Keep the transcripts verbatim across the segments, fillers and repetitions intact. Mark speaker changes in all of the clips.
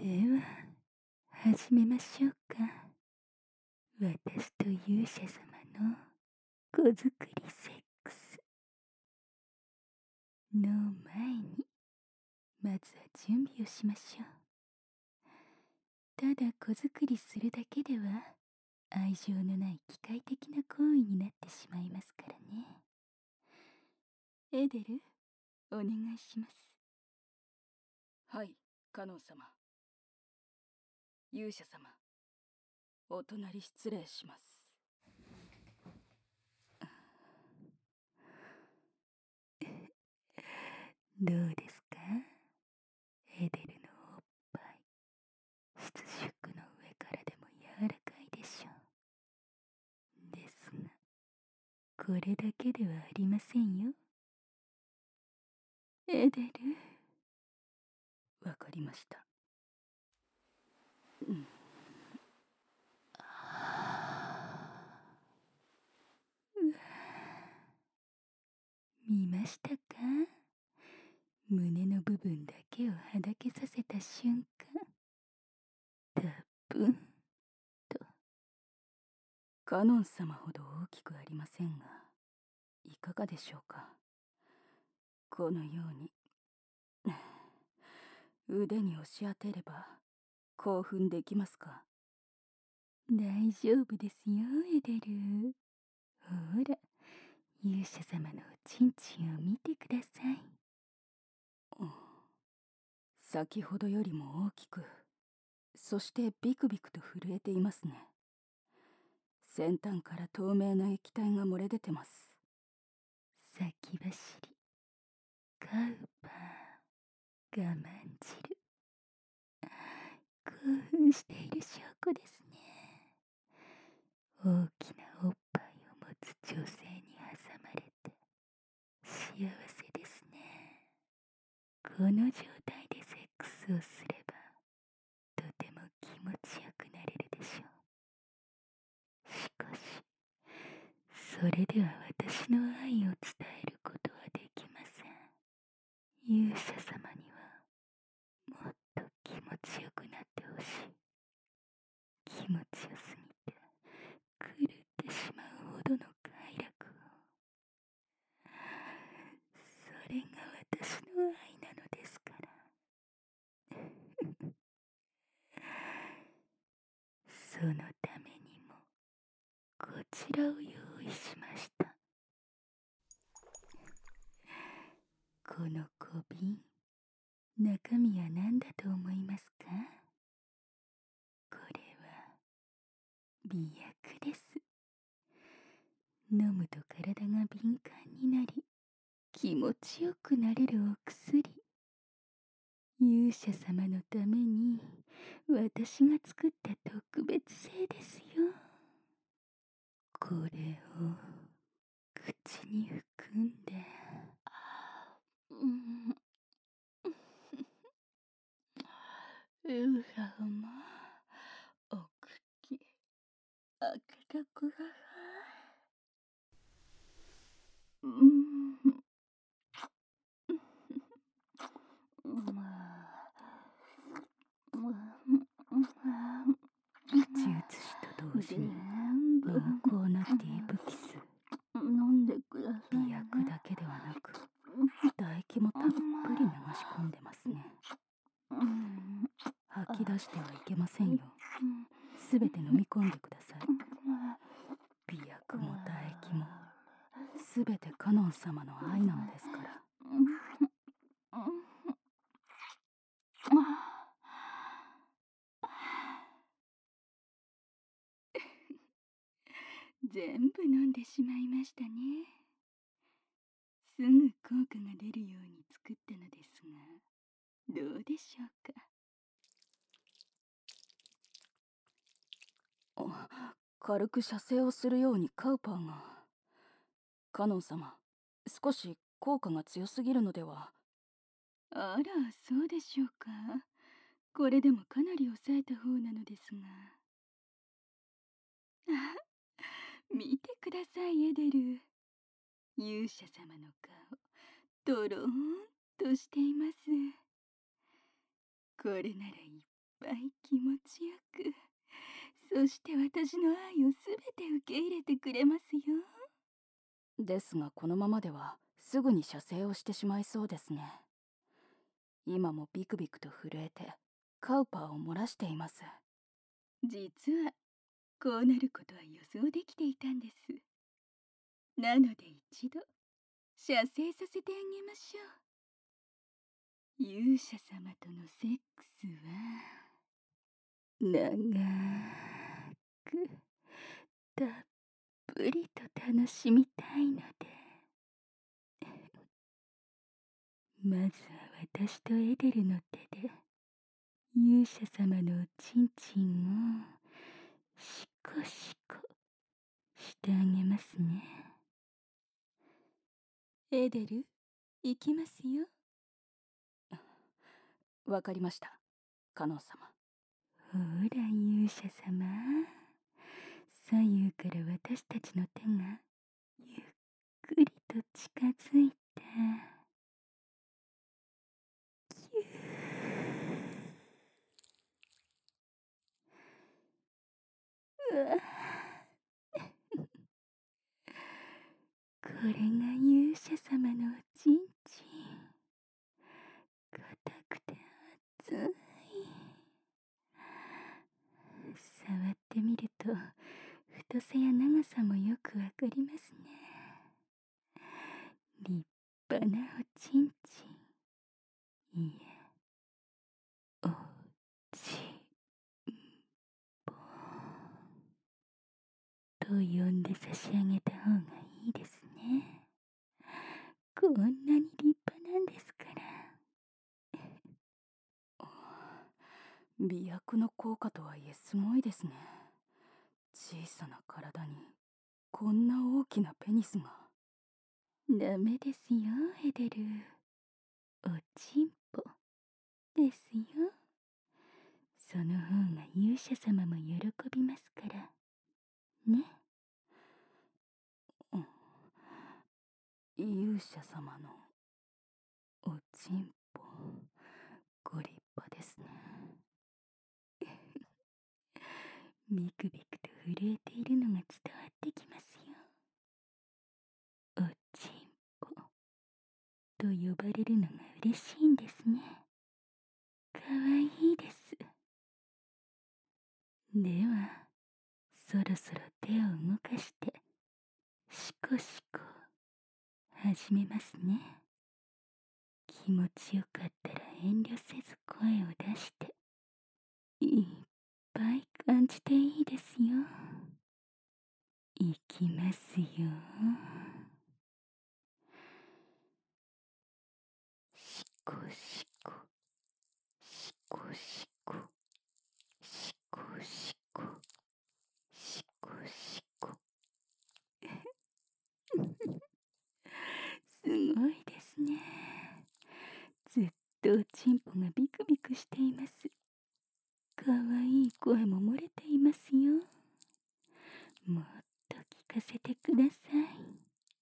Speaker 1: では始めましょうか。私と勇者様の子作りセックスの前に、まずは準備をしましょう。ただ子作りするだけでは愛情のない機械的な行為になってしまいますからね。エデル、お願いします。
Speaker 2: はい、カノン様。勇者様、お隣失礼します。
Speaker 1: どうですか、エデルのおっぱい。質縮の上からでも柔らかいでしょう。ですが、これだけではありませんよ。エデル。
Speaker 2: わかりました。うん。
Speaker 1: 見ましたか？胸の部分だけをはだけさせた瞬間、たっぷんと。
Speaker 2: カノン様ほど大きくありませんが、いかがでしょうか。このように腕に押し当てれば興奮できますか？
Speaker 1: 大丈夫ですよ、エデル。ほら、勇者様のおちんちんを見てください。
Speaker 2: うん、先ほどよりも大きく、そしてビクビクと震えていますね。先端から透明な液体が漏れ出てます。
Speaker 1: 先走り、カウパー、我慢汁。興奮している証拠ですね。大きなおっぱいを持つ女性に挟まれて幸せですね。この状態でセックスをすればとても気持ちよくなれるでしょう。しかしそれでは私の愛を伝えることはできません。勇者様にはもっと気持ちよくなってほしい。気持ちよすぎて狂ってしまうほどの快楽を。それが私の愛なのですから。そのためにもこちらを用意しました。この小瓶、中身は何だと思いますか？これは美薬です。飲むと体が敏感になり気持ちよくなれるお薬。勇者様のために私が作った特別製ですよ。これを口に含んで、うん、勇者様、お口開けてください。うん、
Speaker 2: 口移しと同時に濃厚なディープキス。
Speaker 1: 飲んでください、ね。
Speaker 2: 美薬だけではなく唾液もたっぷり流し込んでますね。吐き出してはいけませんよ。すべて飲み込んでください。美薬も唾液もすべてカノン様の愛なのですから。
Speaker 1: 全部飲んでしまいましたね。すぐ効果が出るように作ったのですが、どうでしょうか。
Speaker 2: 軽く射精をするようにカウパーが。カノン様、少し効果が強すぎるのでは。
Speaker 1: あら、そうでしょうか。これでもかなり抑えた方なのですが。あ、見てください、エデル。勇者様の顔、とろーんとしています。これならいっぱ
Speaker 2: ぱい気持ちよく、そして私の愛をすべて受け入れてくれますよ。ですがこのままではすぐに射精をしてしまいそうですね。今もビクビクと震えてカウパーを漏らしています。実はこうなることは予想できていたんです。なので一度射精させてあげましょう。勇者様とのセックスは長くたっぷりと楽しみたいので、まずは私とエデルの手で勇者様のおちんちんをシコシコしてあげますね。エデル、行きますよ。わかりました、カノン様。ほら勇者様、左右から私たちの手がゆっくりと近づいて、キュー。うわこれが勇者様のおちんちん。硬くて熱い。触ってみると太さや長さもよくわかりますね。立派なおちんちん。いえ、おちんぽと呼んで差し上げた方がいいですね。こんなに立派なんですから。美薬の効果とはいえすごいですね。小さな体にこんな大きなペニスが。ダメですよエデル。おちんぽですよ。その方が勇者様も喜びますからね。うん、勇者様のおちんぽご立派ですね。ビクビクと震えているのが伝わってきますよ。おちんぽと呼ばれるのが嬉しいんですね。かわいいです。ではそろそろ手を動かしてシコシコ始めますね。気持ちよかったら遠慮せず声を出していっぱい感じていいですよ。いきますよ。シコシコシコシコシコシコシコシコすごいですね。ずっとおちんぽがビクビクしています。かわいい声も漏れていますよ。もっと聞かせてください。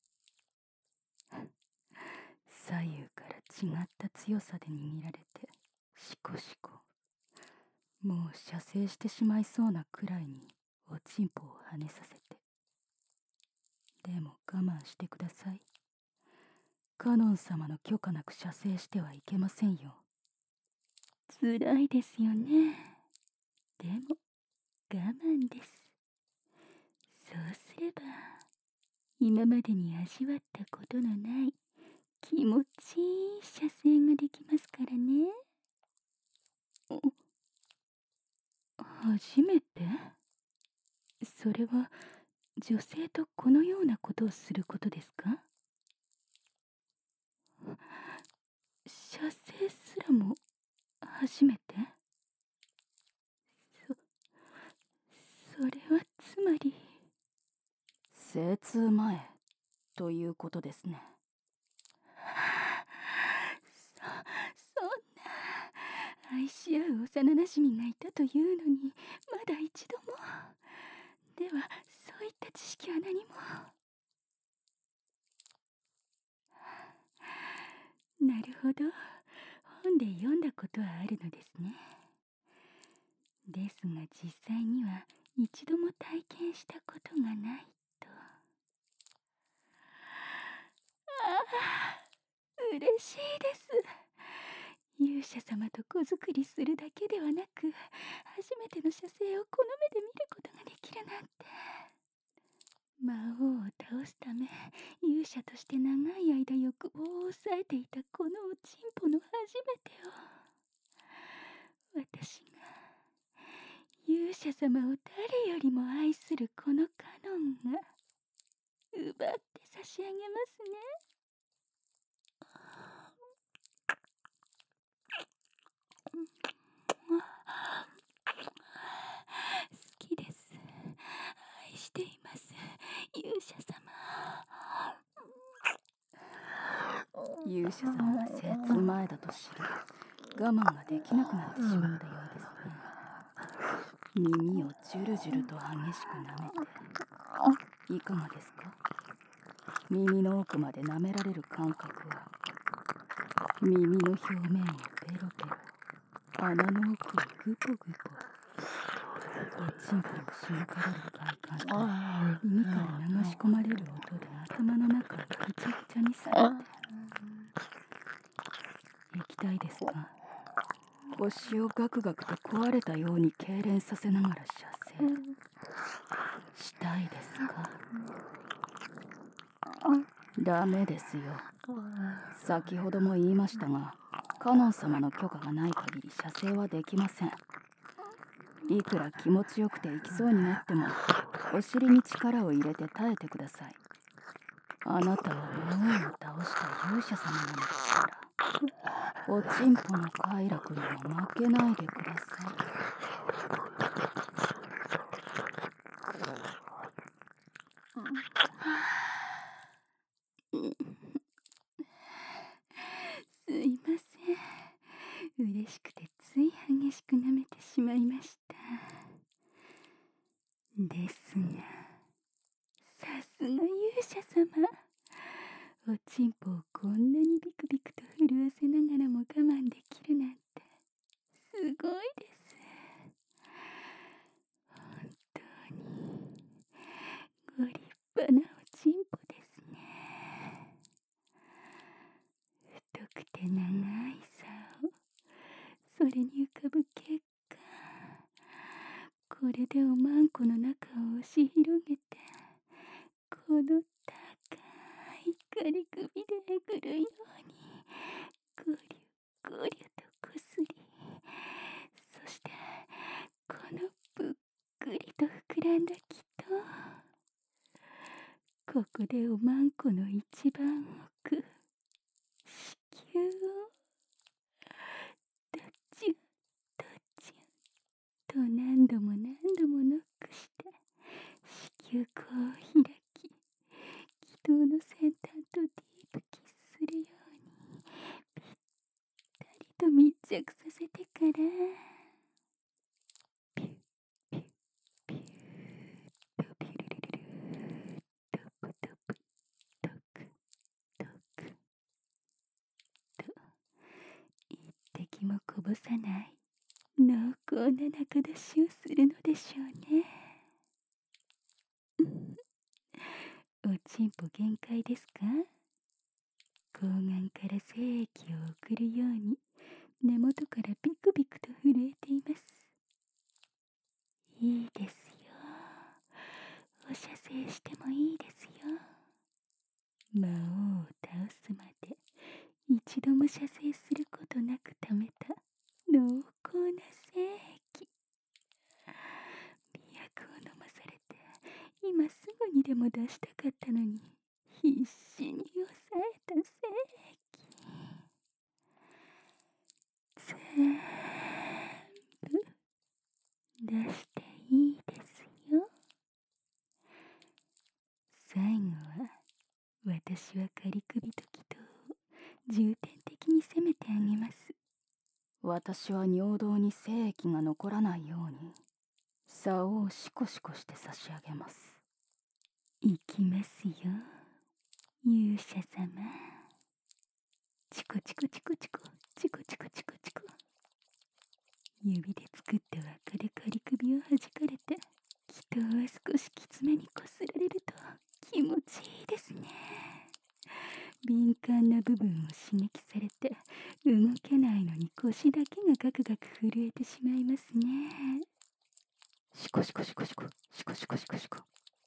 Speaker 2: 左右から違った強さで握られてシコシコ。もう射精してしまいそうなくらいにおちんぽを跳ねさせて。でも我慢してください。カノン様の許可なく射精してはいけませんよ。つらいですよね。でも我慢です。そうすれば今までに味わったことのない気持ちいい射精ができますからね。初めて？それは女性とこのようなことをすることですか？射精すらも初めて？そ、それはつまり精通前ということですね。そ、そんな愛し合う幼なじみがいたというのにまだ一度も。ではそういった知識は何も。なるほど、本で読んだことはあるのですね。
Speaker 1: ですが実際には一度も体験したことがないと。ああ、嬉しいです。勇者様と子作りするだけではなく、初めての写生をこの目で見ることができるなんて。魔王を倒すため、勇者として長い間欲望を抑えていたこのおちんぽの初めてを、私が勇者様を誰よりも愛するこのカノンが奪って差し上げますね。好きです。愛しています、勇者様。
Speaker 2: 勇者様は精通前だと知り、我慢ができなくなってしまったようですね。耳をジュルジュルと激しく舐めて、いかがですか？耳の奥まで舐められる感覚は、耳の表面をペロペロ、穴の奥をグポグポ、おちんぽをしごかれる快感と耳から流し込まれる音で頭の中をぐちゃぐちゃにされて、液体ですか？腰をガクガクと壊れたように痙攣させながら射精したいですか？ダメですよ。先ほども言いましたが、カノン様の許可がない限り射精はできません。いくら気持ちよくて行きそうになっても、お尻に力を入れて耐えてください。あなたは魔王を倒した勇者様なのですから、おちんぽの快楽にも負けないでください。
Speaker 1: すいません。嬉しくてつい激しく舐めてしまいました。ですが、さすが勇者様。おちんぽをこんなにビクビクと震わせながらも我慢できるなんて、すごいです。本当にご立派なおちんぽですね。太くて長い竿、それに浮かぶ血管、これでおまんこの中を押し広げて、この高いガリ首でえぐるようにゴリュゴリュとこすり、そしてこのぷっくりと膨らんだ気と、ここでおまんこの一番奥、子宮をドチュンドチュンと何度も何度もノックして、子宮口を開き、気道の先端とディープキスするようにぴったりと密着させてから、ピュッピュッピューッとピュルルルルーッとポトプトクトクと一滴もこぼさない濃厚な中出しをするのでしょうね。おちんぽ限界ですか？睾丸から精液を送るように根元からビクビクと震えています。いいですよ。お射精してもいいですよ。魔王を倒すまで一度も射精することなく溜めた濃厚な精液。美薬を飲まされて今すぐにでも出したかったのに、必死に抑えた精液。全部出していいですよ。最後は私は仮首と気道を重点的に攻めてあげます。
Speaker 2: 私は尿道に精液が残らないように竿をシコシコして差し上げます。
Speaker 1: いきますよ、勇者様。チコチコチコチコチコチコチコチコ。指で作った輪っかで刈りをはじかれて気筒は少しきつめにこすられると気持ちいいですね。敏感な部分を刺激されて動けないのに腰だけがガクガク震えてしまいますね。
Speaker 2: シコシコシコシコシコシコシコシコ。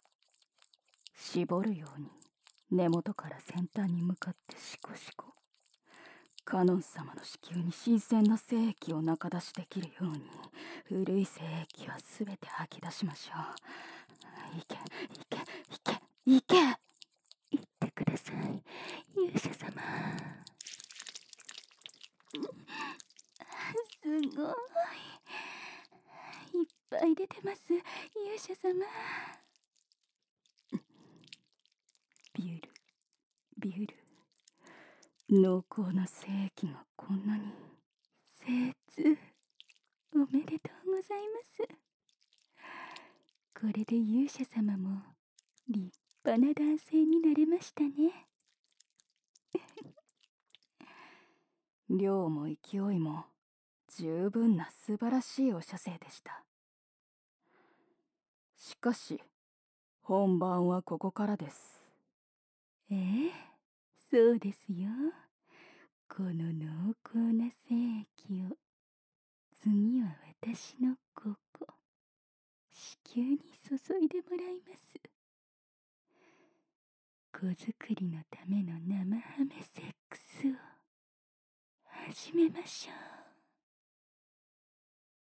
Speaker 2: 絞るように根元から先端に向かってシコシコ。カノン様の子宮に新鮮な精液を中出しできるように古い精液はすべて吐き出しましょう。いけいけいけいけ。
Speaker 1: 言ってください、勇者様。すごい、いっぱい出てます、勇者様。
Speaker 2: ビュルビュル、濃厚な精液がこんなに。
Speaker 1: 精通おめでとうございます。これで勇者様も立派な男性になれましたね。
Speaker 2: 量も勢いも十分な素晴らしいお射精でした。しかし本番はここからです。
Speaker 1: ええ、そうですよ。この濃厚な精液を次は私のここ子宮に注いでもらいます。子作りのための生ハメセックスを始めましょう。